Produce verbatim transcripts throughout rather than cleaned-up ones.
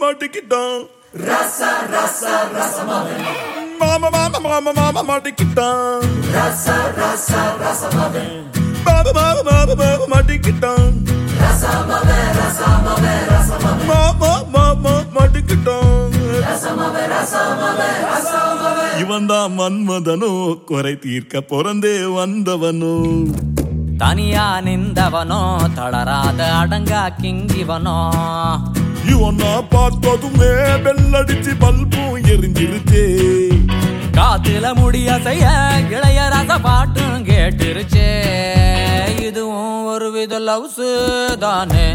மாட்டிக்கிட்டான் ரசா ரசா ரசமாவே மாமா மாமா மாமா மாமா மாட்டிக்கிட்டான் ரசா ரசா ரசமாவே பாபா பாபா பாபா பாபா மாட்டிக்கிட்டான் ரசமாவே ரசமாவே ரசமாவே மாமா மாமா மாட்டிக்கிட்டான் ரசமாவே ரசமாவே ரசமாவே இவன் தான் மன்மதனோ குறை தீர்க்க பிறந்தே வந்தவனோ தனியா நின்றவனோ தளராத அடங்கா கிங்கிவனோ இவனா பார்த்ததுமே பெல்லடிச்சு பல்பும் எரிஞ்சிருச்சே காத்துல முடிய செய்ய இளைய ரச பாட்டும் கேட்டுருச்சே இதுவும் ஒரு வித லவ்ஸ் தானே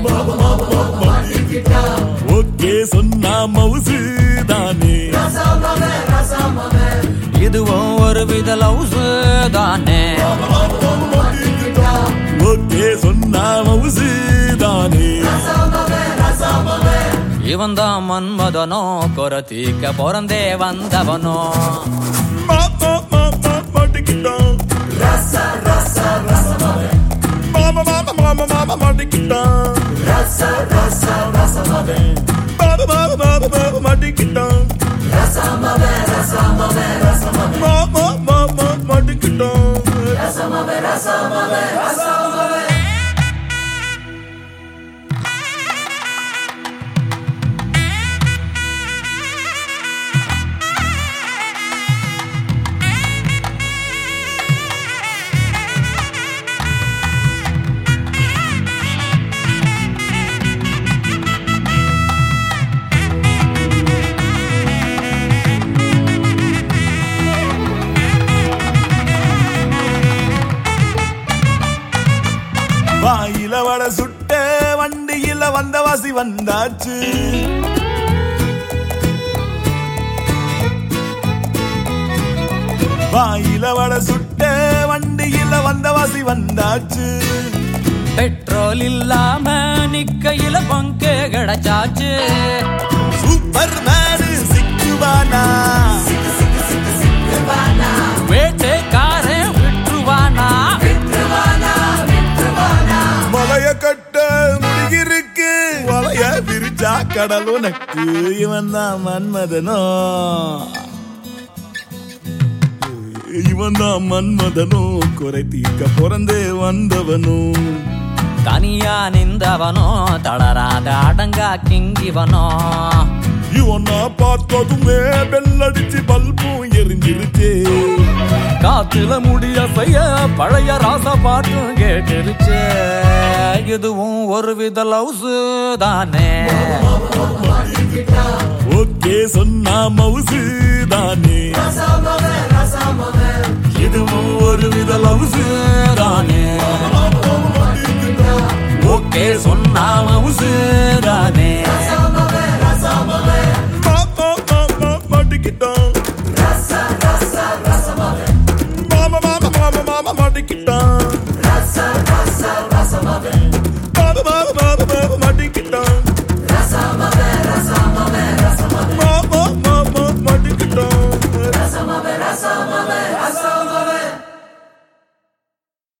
ஓகே சொன்னா மவுசு தானே இதுவும் ஒரு வித லவ்ஸ் தானே ஓகே சொன்னா மவுசு தானே இவன் தான் மன்மதனோ கொரத்தீக்க பிறந்தே வந்தவனோ மாமா மாமா மாட்டிக்கிட்டான் ரசா ரசா ரசமாவே மாமா மாமா மாமா மாமா மாட்டிக்கிட்டான் ரசா ரசா ரசமாவே பாபா பாபா பாபா பாபா மாட்டிக்கிட்டான் ரசமாவே ரசமாவே ரசமாவே மாமா மாமா மாட்டிக்கிட்டான் ரசமாவே ரசமாவே ரசமாவே வாயில வட சுட்ட வண்டியில வந்த வாசி வந்தாச்சு வாயில வட சுட்ட வண்டியில வந்த வாசி வந்தாச்சு பெட்ரோல் இல்லாம நிக்கையில பங்கே கிடைச்சாச்சு சூப்பர் மேனு சிக்குவானா வேட்டைக்காரன் விட்டுருவானா மலைய கட்ட முடியிருக்கு வலைய விரிச்சா கடல் உனக்கு இவன் தான் மன்மதனோ இவன் தான் மன்மதனோ குறை தீர்க்க பிறந்தே வந்தவனோ தனியா நின்றவனோ தளராத அடங்கா கிங்கிவனோ இவனா பார்த்ததுமே பெல்லடிச்சு பல்பும் எரிஞ்சிருச்சே காத்துல முடிய செய்ய பழைய ராச பாட்டும் கேட்டுருச்சே இதுவும் ஒரு வித லவ்ஸ் தானே ஓகே சொன்னா மவுசு தானே இதுவும் ஒரு வித லவ்ஸ் தானே ஓகே சொன்னா மவுசு தானே மாமா மாமா மாட்டிக்கிட்டான் மாமா மாமா மாமா மாமா மாட்டிக்கிட்டான்